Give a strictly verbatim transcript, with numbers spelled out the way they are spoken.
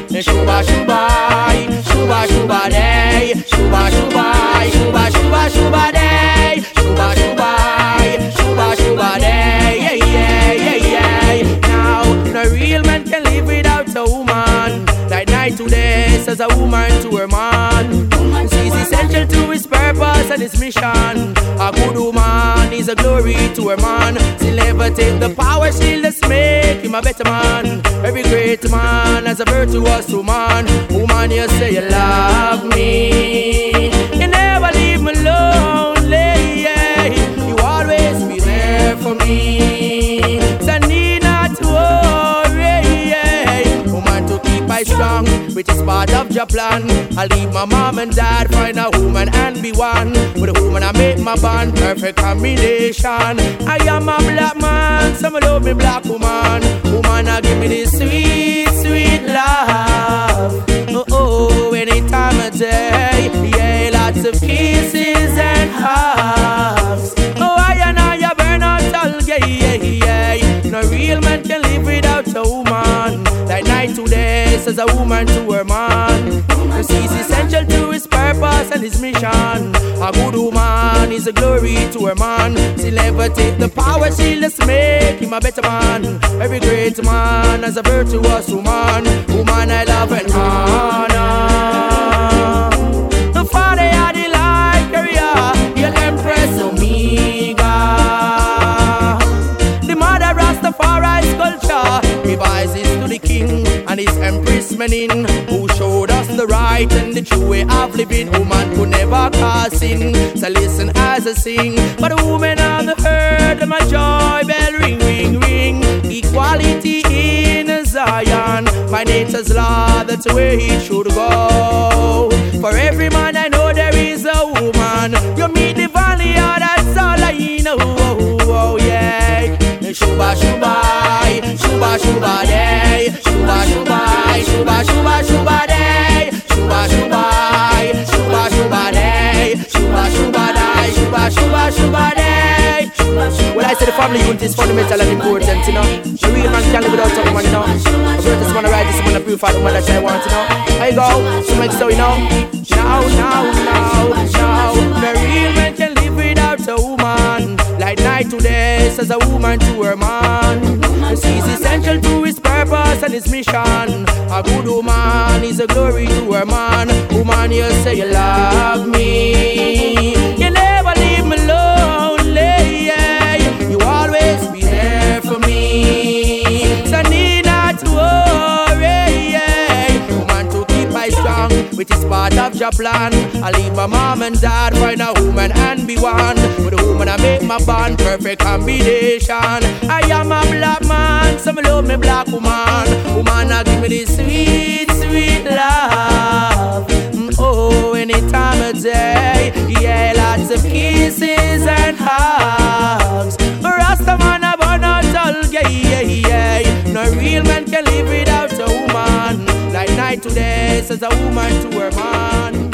Shuba shuba, shuba shuba day, shuba shuba, shuba shuba shuba day, shuba shuba, shuba shuba day, yeah yeah yeah yeah. Now no real man can live without a woman. Like night to day says a woman to her man. She's essential to his purpose and his mission. A good woman is a glory to her man. She'll never take the power, she'll just make him a better man. Every great man has a virtuous woman. Woman, you say you love me, you never leave me lonely, yeah. You always be there for me, so I need not to worry, yeah. Woman, to keep I strong, which is part of your plan. I leave my mom and dad, find a woman and be one. With a woman I make my bond, perfect combination. I am a black man, some love me black woman. Woman, I give me this sweet, sweet love. Oh, oh, any time of day, yeah, lots of kisses and hugs. Oh, I and I burn out all, yeah, yeah, yeah. No real man can live without a woman. Like night to day, says a woman to her man. She's essential to his purpose and his mission. A good woman is a glory to her man. She'll never take the power, she'll just make him a better man. Every great man has a virtuous woman. Woman I love and honor. The father had the light career, you'll Empress Omega. The mother Rastafari's culture revises to the king and his Empress Menin, who showed us the right and the true way of living. Woman could never cause sin, so listen as I sing. But the women of the earth, my joy bell ring, ring, ring. Equality in Zion, by nature's law, that's where he should go. For every man I know there is a woman. You meet the valley, oh, that's all I know. Oh, oh, yeah. Shuba shuba, shuba shuba day, shuba shuba, shuba shuba shuba day, shuba shuba, shuba shuba day, shuba shuba day, shuba shuba shuba day. Well, I say the family unit is fundamental and important, you know. The real man can't live without a woman, you know. A virtuous man, a righteous man, a purified woman that I want, you know. I go, so make so, you know. Now, now, now, now, the real man can live without a woman. Like night to day, says a woman to her man. She's essential to his purpose and his mission. A good woman is a glory to her man. Woman, you say you love me, you never leave me lonely, yeah. You always be there for me, so I need not to worry, yeah. Woman, to keep I strong, which is part of your plan. I leave my mom and dad, find a woman and be one. With a woman I make my bond, perfect combination. I am a black man, some love me black woman. Woman, I give me this sweet, sweet love. Mm, oh, any time of day, yeah, lots of kisses and hugs. Rasta man, I burn out all, yeah, yeah, yeah. No real man can live without a woman. Like night to day, says a woman to her man.